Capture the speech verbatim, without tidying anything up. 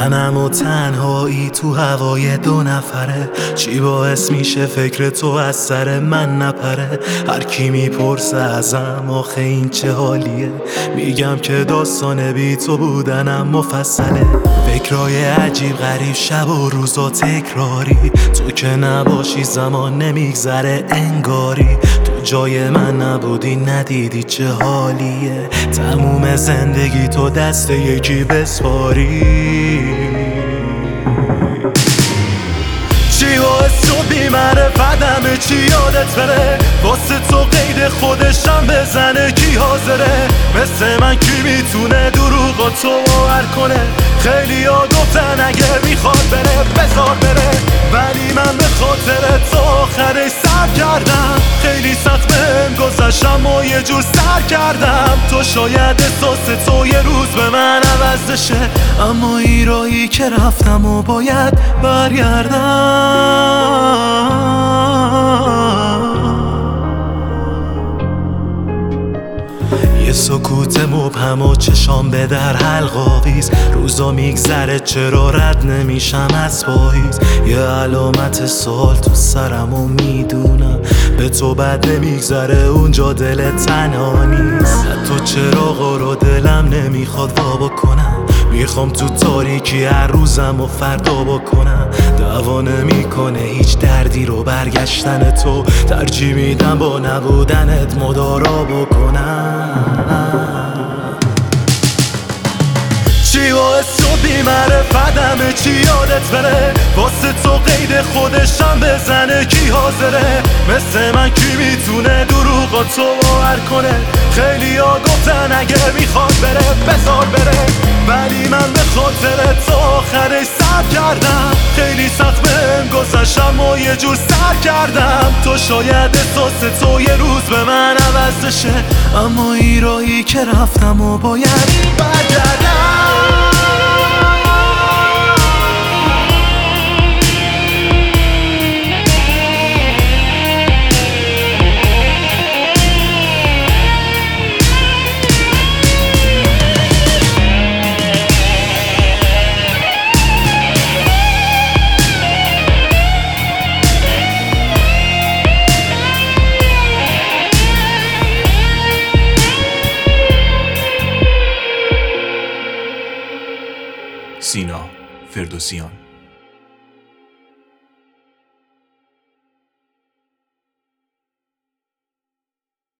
منم و تنهایی تو هوای دو نفره. چی باعث میشه فکر تو از سر من نپره؟ هر کی میپرسه ازم آخه این چه حالیه، میگم که داستان بی تو بودنم مفصله. فکرای عجیب غریب شب و روزا تکراری، تو که نباشی زمان نمیگذره انگاری. تو جای من نبودی ندیدی چه حالیه، تموم زندگی تو دست یکی بسپاری. چی باعث تو بی‌معرفت همه چی یادت بره، واسه تو قید خودشم بزنه کی حاضره؟ مثل من کی میتونه دروغا تو باور کنه؟ خیلی ها گفتن اگه میخواد بره بذار بره، ولی من به خاطر تو آخرش سر کردم. خیلی سخت بهم گذشتم و یه جور سر کردم. تو شاید احساس تو یه روز به من عوض بشه، اما ایرایی که رفتم و باید برگردم. یه سکوت مبهم و چشام به در حلقاویز، روزا میگذره چرا رد نمیشم از پاییز. یه علامت سوال تو سرم و میدونم به تو بد نمیگذره اونجا دل تنها نیست. حتی چراغا رو دلم نمیخواد وا بکنم، میخوام تو تاریکی هر روزم و فردا بکنم. دعوا نمیکنه هیچ دردی رو برگشتن تو، ترجیح میدم با نبودنت مدارا بکنم. چی باعث تو بی‌معرفت همه چی یادت بره، واسه تو قید خودشم بزنه کی حاضره؟ مثل من کی میتونه دروغا تو باور کنه؟ خیلی ها گفتن اگه میخواد بره بذار بره، ولی من به خاطر تو آخرش سر کردم. خیلی سخت بهم گذشتم و یه جور سر کردم. تو شاید احساس تو یه روز به من عوض بشه، اما ایرایی که رفتم و باید برگردم. سینا فردوسیان.